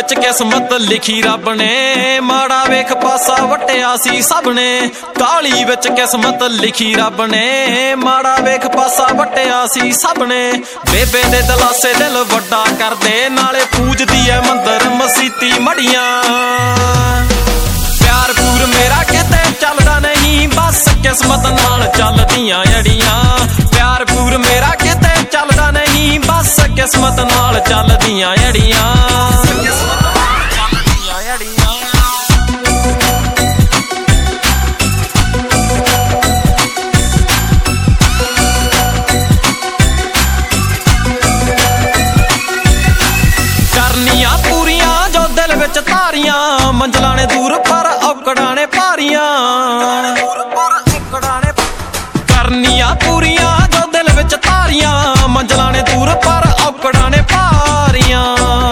ਵਿੱਚ ਕਿਸਮਤ ਲਿਖੀ ਰੱਬ ਨੇ, ਮਾੜਾ ਵੇਖ ਪਾਸਾ ਵਟਿਆ ਸੀ ਸਭ ਨੇ। ਕਾਲੀ ਵਿੱਚ ਕਿਸਮਤ ਲਿਖੀ ਰੱਬ ਨੇ, ਮਾੜਾ ਵੇਖ ਪਾਸਾ ਵਟਿਆ ਸੀ ਸਭ ਨੇ। ਬੇਬੇ ਦੇ ਦਲਾਸੇ ਦਿਲ ਵੱਡਾ ਕਰਦੇ, ਨਾਲੇ ਪੂਜਦੀ ਐ ਮੰਦਰ ਮਸੀਤੀ ਮੜੀਆਂ। ਪਿਆਰ ਪੂਰ ਮੇਰਾ ਕਿਤੇ ਚੱਲਦਾ ਨਹੀਂ, ਬਸ ਕਿਸਮਤ ਨਾਲ ਚੱਲਦੀਆਂ ਅੜੀਆਂ। ਪਿਆਰ ਪੂਰ ਮੇਰਾ ਕਿਤੇ ਚੱਲਦਾ ਨਹੀਂ, ਬਸ ਕਿਸਮਤ ਨਾਲ ਚੱਲਦੀਆਂ ਅੜੀਆਂ। ਕਰਨੀਆਂ ਪੂਰੀਆਂ ਜੋ ਦਿਲ ਵਿੱਚ ਧਾਰੀਆਂ, ਮੰਜ਼ਲਾਂ ਨੇ ਦੂਰ ਪਰ ਔਕੜਾਂ ਨੇ ਭਾਰੀਆਂ। ਕਰਨੀਆਂ ਪੂਰੀਆਂ ਜੋ ਦਿਲ ਵਿੱਚ ਧਾਰੀਆਂ, ਮੰਜ਼ਲਾਂ ਨੇ ਦੂਰ ਪਰ ਔਕੜਾਂ ਨੇ ਭਾਰੀਆਂ।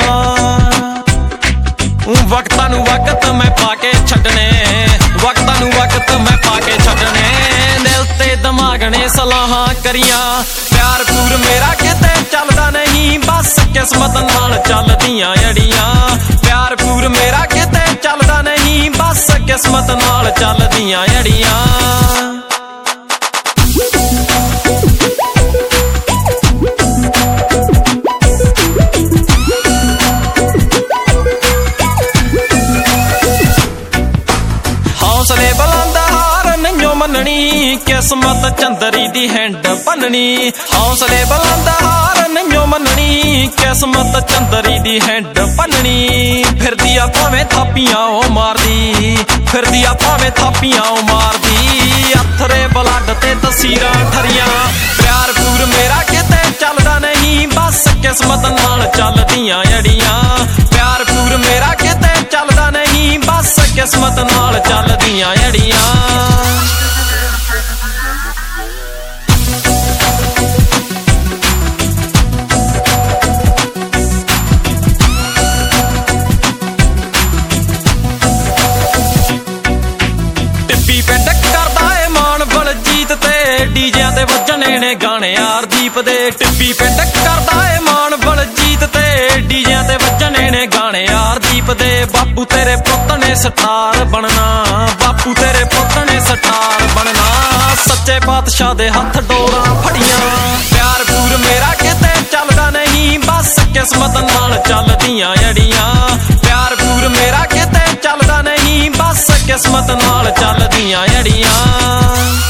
ਵਕਤਾਂ ਨੂੰ ਵਕਤ ਮੈਂ ਪਾ ਕੇ ਛੱਡਣੇ, ਵਕਤਾਂ ਨੂੰ ਵਕਤ ਮੈਂ ਪਾ ਕੇ ਛੱਡਣੇ। ਦਿਲ ਤੇ ਦਿਮਾਗ ਨੇ ਸਲਾਹਾਂ ਕਰੀਆਂ, ਪਿਆਰ ਪੂਰ ਮੇਰਾ ਕਿਤੇ ਚੱਲਦਾ ਨਹੀਂ, ਬਸ ਕਿਸਮਤ ਨਾਲ ਚੱਲਦੀਆਂ ਅੜੀਆਂ। ਪਿਆਰ ਪੂਰ ਮੇਰਾ ਕਿਤੇ ਚੱਲਦਾ ਨਹੀਂ, ਬਸ ਕਿਸਮਤ ਨਾਲ ਚੱਲਦੀਆਂ ਅੜੀਆਂ। ਹੌਸਲੇ ਬੁਲੰਦ ਹਾਰ ਨਹੀਂਓ ਮੰਨਣੀ, ਕਿਸਮਤ ਚੰਦਰੀ ਦੀ ਹੈਂਡ ਭੰਨਣੀ। ਹੌਸਲੇ ਬੁਲੰਦ ਹਾਰ ਨਹੀਂਓ ਮੰਨਣੀ, ਕਿਸਮਤ ਚੰਦਰੀ ਦੀ ਹੈਂਡ ਭੰਨਣੀ। ਫਿਰਦੀ ਆ ਭਾਵੇਂ ਥਾਪੀਆਂ ਉਹ ਮਾਰਦੀ, ਫਿਰਦੀ ਆ ਭਾਵੇਂ ਥਾਪੀਆਂ ਉਹ ਮਾਰਦੀ। ਅਥਰੇ ਬਲੱਡ ਤੇ ਤਸੀਰਾਂ ਠਰੀਆਂ, ਪਿਆਰ ਪੂਰ ਮੇਰਾ ਕਿਤੇ ਚੱਲਦਾ ਨਹੀਂ, ਬਸ ਕਿਸਮਤ ਨਾਲ ਚੱਲਦੀਆਂ ਅੜੀਆਂ। ਪਿਆਰ ਪੂਰ ਮੇਰਾ ਕਿਤੇ ਚੱਲਦਾ ਨਹੀਂ, ਬਸ ਕਿਸਮਤ ਨਾਲ ਚੱਲਦੀਆਂ ਅੜੀਆਂ। ਟਿੱਬੀ ਪਿੰਡ ਕਰਦਾ ਏ ਮਾਣ ਬਲਜੀਤ ਤੇ, ਡੀਜਿਆਂ ਤੇ ਵੱਜਣੇ ਨੇ ਗਾਣੇ ਆਰਦੀਪ ਦੇ। ਟਿੱਬੀ ਪਿੰਡ ਕਰਦਾ ਏ ਮਾਣ ਬਲਜੀਤ ਤੇ, ਡੀਜਿਆਂ ਤੇ ਵੱਜਣੇ ਨੇ ਗਾਣੇ ਆਰਦੀਪ ਦੇ। ਬਾਪੂ ਤੇਰੇ ਪੁੱਤ ਨੇ ਸਟਾਰ ਬਣਨਾ, ਬਾਪੂ ਤੇਰੇ ਪੁੱਤ ਨੇ ਸਟਾਰ ਬਣਨਾ। ਸੱਚੇ ਪਾਤਸ਼ਾਹ ਦੇ ਹੱਥ ਡੋਰਾਂ ਫੜੀਆਂ, ਪਿਆਰ ਪੂਰ ਮੇਰਾ ਕਿਤੇ ਚੱਲਦਾ ਨਹੀਂ, ਬਸ ਕਿਸਮਤ ਨਾਲ ਚੱਲਦੀਆਂ ਅੜੀਆਂ। ਪਿਆਰ ਪੂਰ ਮੇਰਾ ਕਿਤੇ ਚੱਲਦਾ ਨਹੀਂ, ਬਸ ਕਿਸਮਤ ਨਾਲ ਚੱਲਦੀਆਂ ਅੜੀਆਂ।